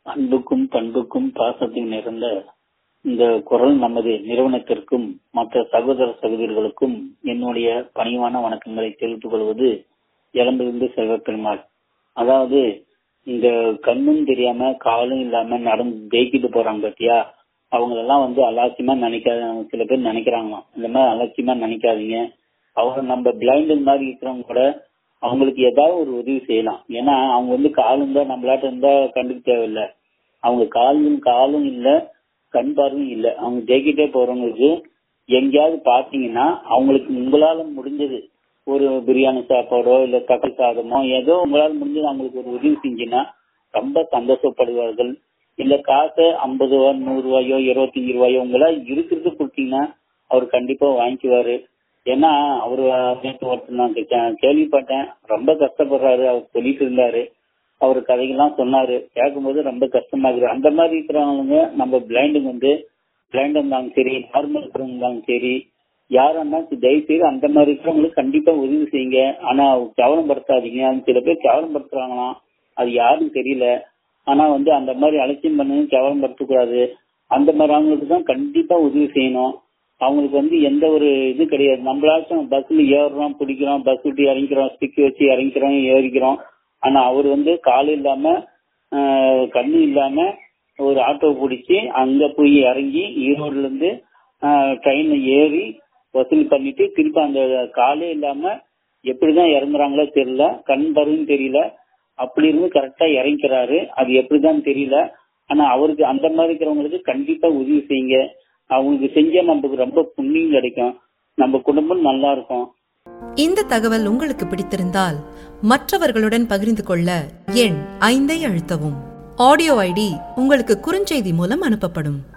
அன்புக்கும் பண்புக்கும் பாசத்தில் நிறைந்த இந்த குரல் நமது நிறுவனத்திற்கும் மற்ற சகோதர சகோதரிகளுக்கும் என்னுடைய பணிவான வணக்கங்களை தெரிவித்துக் கொள்வது இளம்பிருந்து செல்வப்பெருமாள். அதாவது இந்த கண்ணும் தெரியாம காலும் இல்லாம நடந்து தேய்க்கிட்டு போறாங்க பத்தியா, அவங்களெல்லாம் அலட்சியமா நினைக்காத சில பேர் நினைக்கிறாங்களாம். இந்த மாதிரி அலட்சியமா நினைக்காதீங்க. அவங்க நம்ம பிளைண்டு மாதிரி இருக்கிறவங்க கூட அவங்களுக்கு ஏதாவது ஒரு உதவி செய்யலாம். ஏன்னா அவங்க கால் இருந்தா நம்மளாட்ட இருந்தா கண்டுக்க தேவையில்லை. அவங்க காலும் இல்ல, கண் பார்வையும் இல்ல. அவங்க தேக்கிட்டே போறவங்களுக்கு எங்கேயாவது பாத்தீங்கன்னா அவங்களுக்கு உங்களால முடிஞ்சது ஒரு பிரியாணி சாப்பாடோ இல்ல தக்காளி சாதமோ ஏதோ உங்களால முடிஞ்சது அவங்களுக்கு ஒரு உதவி செஞ்சீங்கன்னா ரொம்ப சந்தோஷப்படுவார்கள். இல்ல காசை 50 ரூபா 100 ரூபாயோ 25 ரூபாயோ உங்களால இருக்கிறது கொடுத்தீங்கன்னா அவர் கண்டிப்பா வாங்கிக்குவாரு. ஏன்னா அவரு ஒருத்தர் நான் கேள்விப்பட்டேன், ரொம்ப கஷ்டப்படுறாரு. அவர் சொல்லிட்டு இருந்தாரு, அவரு கதைகள்லாம் சொன்னாரு. கேட்கும்போது ரொம்ப கஷ்டமா இருக்கு. அந்த மாதிரி இருக்கிறவங்க நம்ம பிளைண்டு இருந்தாலும் சரி, நார்மல் இருக்கிறவங்க இருந்தாலும் சரி, யாரா இருந்தாலும் தயவு செய்து அந்த மாதிரி இருக்கிறவங்களுக்கு கண்டிப்பா உதவி செய்யுங்க. ஆனா கேவலப்படுத்தாதீங்க. சில பேர் கேவலப்படுத்துறாங்களாம், அது யாரும் தெரியல. ஆனா அந்த மாதிரி அலட்சியம் பண்ணி கேவலப்படுத்தக்கூடாது. அந்த மாதிரி அவங்களுக்கு தான் கண்டிப்பா உதவி செய்யணும். அவங்களுக்கு எந்த ஒரு இது கிடையாது. நம்மளாச்சும் பஸ்ல ஏறுறோம், பிடிக்கிறோம், பஸ் விட்டு இறங்கிக்கிறோம், ஸ்டிக் வச்சு இறங்கிக்கிறோம், ஏறிக்கிறோம். ஆனா அவர் கால் இல்லாம கண்ணு இல்லாம ஒரு ஆட்டோ பிடிச்சி அங்க போய் இறங்கி ஈரோடுல இருந்து ட்ரெயின்ல ஏறி வசூல் பண்ணிட்டு திருப்பி அந்த காலே இல்லாம எப்படிதான் இறங்குறாங்களோ தெரியல, கண் பார்வையும் தெரியல, அப்படி இருந்து கரெக்டா இறங்கிறாரு. அது எப்படிதான் தெரியல. ஆனா அவருக்கு அந்த மாதிரி இருக்கிறவங்களுக்கு கண்டிப்பா உதவி செய்யுங்க. அவங்களுக்கு செஞ்சா நமக்கு ரொம்ப புண்ணியம் கிடைக்கும், நம்ம குடும்பம் நல்லா இருக்கும். இந்த தகவல் உங்களுக்கு பிடித்திருந்தால் மற்றவர்களுடன் பகிர்ந்து கொள்ள எண் 5 அழுத்தவும். ஆடியோ ஐடி உங்களுக்கு குறுஞ்செய்தி மூலம் அனுப்பப்படும்.